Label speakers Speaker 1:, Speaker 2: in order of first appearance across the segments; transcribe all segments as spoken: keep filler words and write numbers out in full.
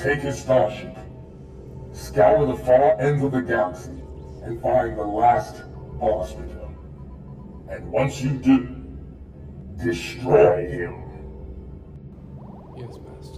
Speaker 1: take his starship, scour the far ends of the galaxy, and find the last boss battle. And once you do, destroy him.
Speaker 2: Yes, Master.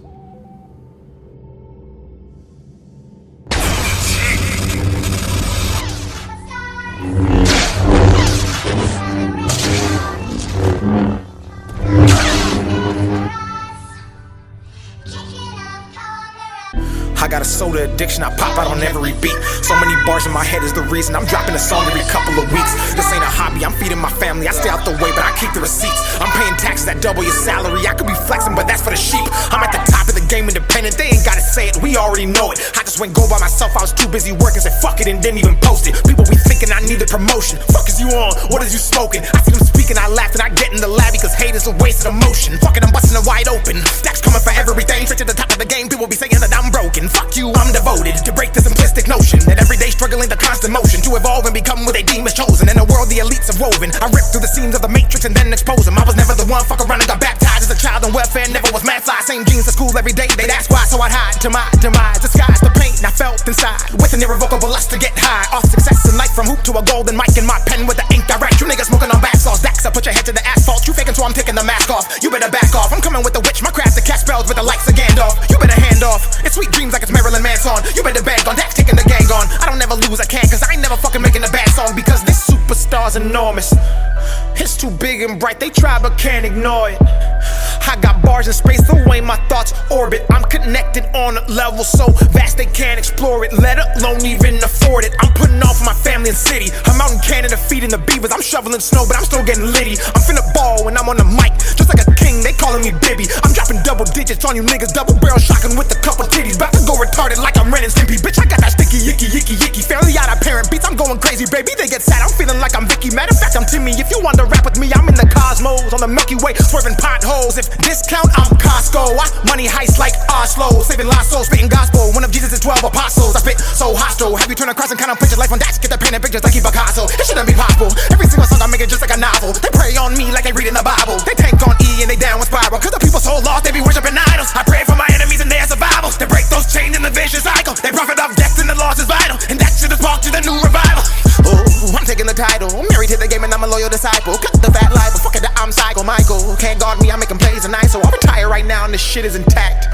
Speaker 3: I got a soda addiction, I pop out on every beat. So many bars in my head is the reason I'm dropping a song every couple of weeks. This ain't a hobby, I'm feeding my family. I stay out the way, but I keep the receipts. I'm paying taxes that double your salary. I could be flexing, but that's for the sheep. I'm at the top of the game, independent. They ain't gotta say it, we already know it. I just went go by myself, I was too busy working. Said fuck it and didn't even post it. People be thinking I need the promotion. Fuck is you on? What is you smoking? I see them speaking, I laugh and I get in the lab because hate is a waste of emotion. Fuck it, I'm busting it wide open. Stacks coming for everything. Straight to the top of the game, people be saying that I'm broken. Fuck you, I'm devoted to break the simplistic notion that every day struggling the constant motion to evolve and become what they deem as chosen. In a world the elites have woven, I ripped through the seams of the matrix and then expose them. I was never the one, fuck around and got baptized as a child on welfare, never was mad fly. Same jeans to school every day, they'd ask why, so I'd hide to my demise. Disguise the pain I felt inside with an irrevocable lust to get high off success in life, from hoop to a golden mic in my pen with the ink I write. You niggas smoking on bath sauce, Dax, I put your head to the asphalt. You faking so I'm taking the mask off. You better back off, I'm coming with the witch, my craft to cast spells with the likes of Gandalf. You better hand off, it's sweet dreams like it's Marilyn Manson. You better bang on Dax, taking the gang on. I don't never lose, I can, cause I ain't never fucking making a bad song, because this superstar's enormous. It's too big and bright, they try but can't ignore it. I got bars in space, the way my thoughts orbit. I'm connected on a level so vast they can't explore it, let alone even afford it. I'm putting on for my family and city. I'm out in Canada feeding the beavers. I'm shoveling snow, but I'm still getting litty. I'm finna ball when I'm on the mic, just like a king, they calling me Bibby. I'm dropping double digits on you niggas, double barrel shotgun with a couple titties. About to go retarded like I'm Ren and Stimpy. Bitch, I got that sticky, yicky, yicky, yicky. Fairly out of parent beats, I'm going crazy, baby. They get sad, I'm feeling like I'm Vicky. Matter of fact, I'm Timmy. If you want to rap with me, I'm in the cosmos, on the Milky Way, swerving potholes. If discount, I'm Costco. I money heist like Oslo, saving lost souls, spitting gospel. One of Jesus' twelve apostles. I spit so hostile. Have you turn across and count on pictures life on Dax? Get the painting pictures like he Picasso. It shouldn't be possible. Every single song I make it just like a novel. They pray on me like they reading the Bible. They tank on E and they down with spiral. Cause the people so lost, they be worshiping idols. I pray for my enemies and their survival. They break those chains in the vicious cycle. They profit off death and the loss is vital. And that shit is spark to the new revival. Oh, I'm taking the title. I'm married to the game and I'm a loyal disciple. Cut the fat life, but fuck it, I'm Psycho Michael. Can't guard me, I'm making plays tonight, so I'll retire right now and this shit is intact.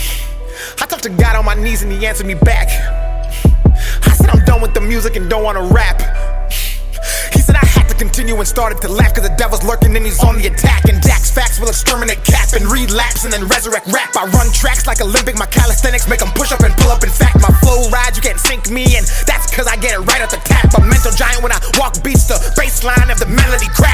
Speaker 3: I talked to God on my knees and he answered me back. I said I'm done with the music and don't wanna rap. He said I had to continue and started to laugh, cause the devil's lurking and he's on the attack. And Dax facts will exterminate cap and relapse and then resurrect rap. I run tracks like Olympic, my calisthenics make them push up and pull up. In fact, my flow rides, you can't sink me, and that's cause I get it right at the tap. A mental giant when I walk beats, the baseline of the melody crack.